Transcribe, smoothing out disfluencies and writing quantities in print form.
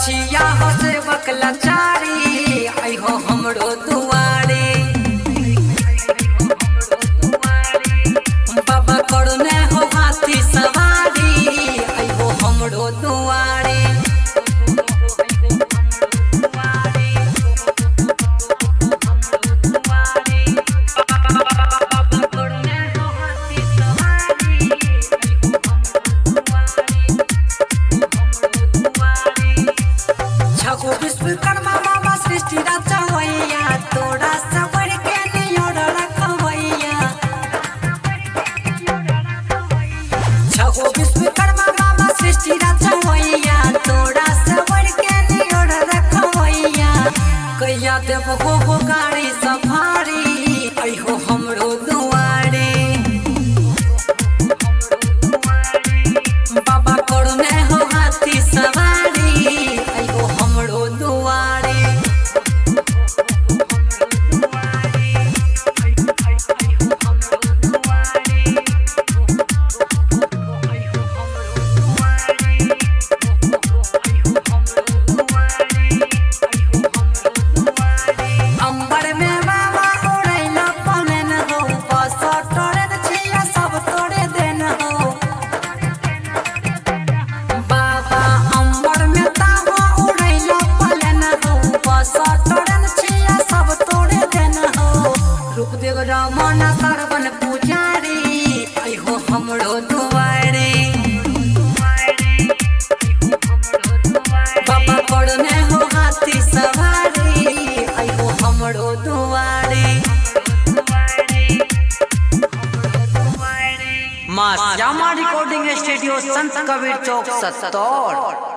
बछिया हो सेवक लाचारी आई हो हमरो दुआरे। बाबा करुणे हो हाथी सवारी आई हो हमरो दुआरे। विश्वकर्मा बाबा सृष्टि रचवैया तोरा सबर के नियोर रखवैया। छगो विश्वकर्मा बाबा सृष्टि रचवैया तोरा सबर के नियोर रखवैया। कहिया देबो हो गाड़ी सफारी आई हो हमरो दुआरे। बाबा करुणे हो हाथी सवारी आई हो हमरो दुआरे। अंबर में बाबा उड़ैला पलन हो बस तोरे छिया सब तोरे देन हो। बाबा अंबर में तावा उड़ैला पलन हो बस तोरे छिया सब तोरे देन हो। रूप देव रमन सरवन पुजारी आई हो हमरो दुआरे। बाबा करुणे हो हाथी सवारी आई हो हमरो दुआरे। मां श्यामा रिकॉर्डिंग स्टूडियो संत कबीर चौक सत्तौर।